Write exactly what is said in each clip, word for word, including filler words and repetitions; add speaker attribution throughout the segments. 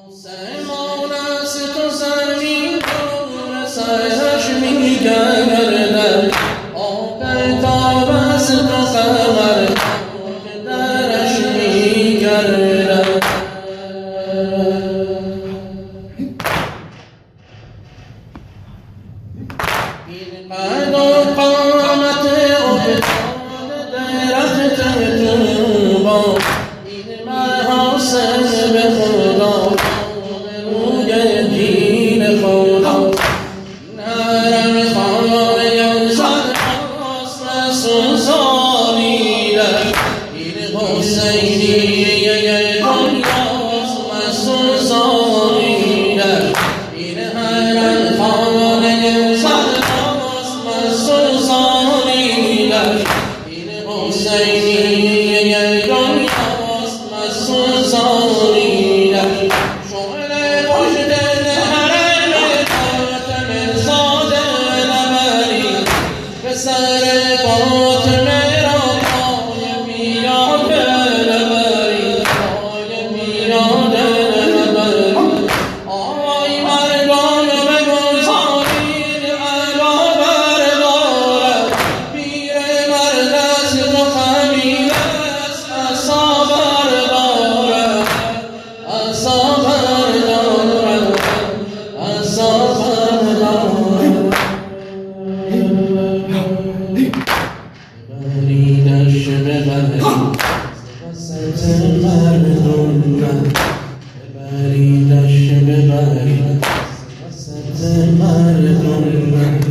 Speaker 1: آسمان است و زمین دور سرش میگردد، آفتاب است و قمر که درش میگردد. این قد و قامت افتاد درخت طوبی، این محاسن به خدا روی دین خدا. این حرم خانه زد خواست سوزانیدش، این حسینیه دنیاست و سوزانیدش. این حرم خانه زد خواست و سوزانیدش، این حسینیه دنیاست و سوزانیدش. شعله پشت حرم فاطمه زاده نبرید، به سر فاطمه را پای پیاده نبرید، پای پیاده نبرید. آی مردان بگذارید علا بردارد، پیر مرد است و خمیل است عصا بردارد، عصا بردارد، عصا بردارد. ببریدش ببرید وسط مردم، ببریدش ببرید وسط مردم.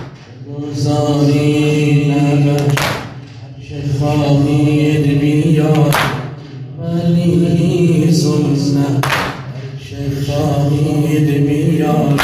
Speaker 1: بگذارید نبرد هرچه خواهید بیار، ولی سنت هرچه خواهید بیار،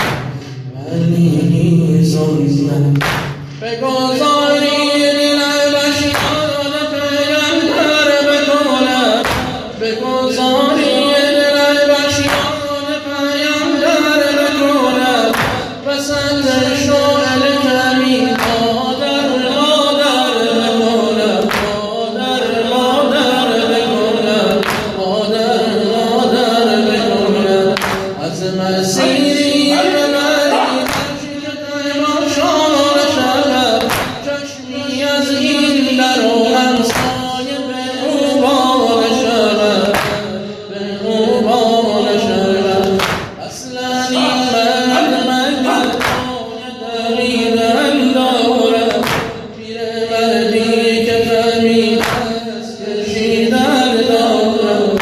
Speaker 1: ولی سنت. بگذارید لبشان پیغمبر بکنم، بگذارید لبشان پیغمبر بکنم، وسط شعل کمی مادر مادر بکنم، مادر مادر بکنم، مادر مادر بکنم. از مسیری ببرید تماشا شود، چشمی از این در و همسایه به او بال شود، به او بال شود. اصلا این مرد مگر پای دقیقا دارد، پیرمردی که خمیل است کشیدن دارد،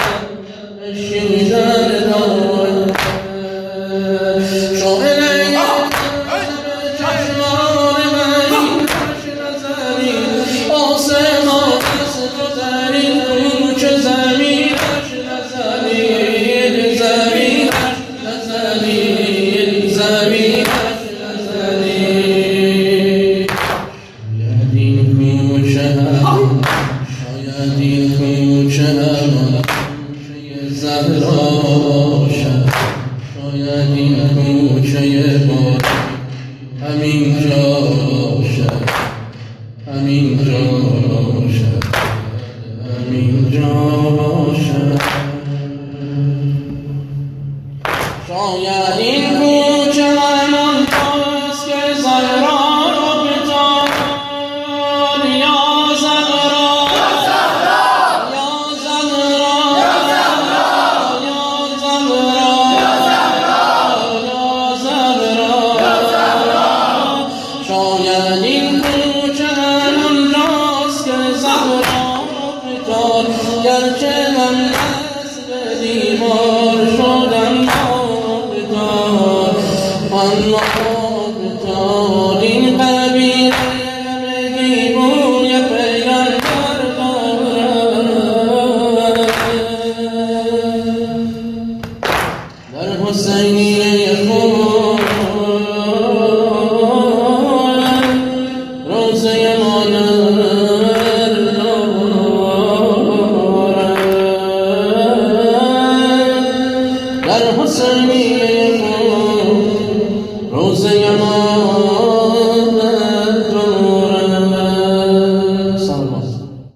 Speaker 1: کشیدن دارد. شعله چشمان من کش نزنید، آسمان است و در این کوچه زمینش نزنید، زمینش نزنید، زمینش نزنید. شاید این کوچه هم، شاید این کوچه هم کوچه زهرا باشد، شاید این کوچه باشد همینجا باشد، همینجا باشد، همینجا باشد. شاید این کوچه همانجاست که زهرا رو بتان، یا زهرا، یا زهرا، یا زهرا، یا زهرا. شاید این کوچه همانجاست که زهرا رو بتان، گرچه من نسل دیوار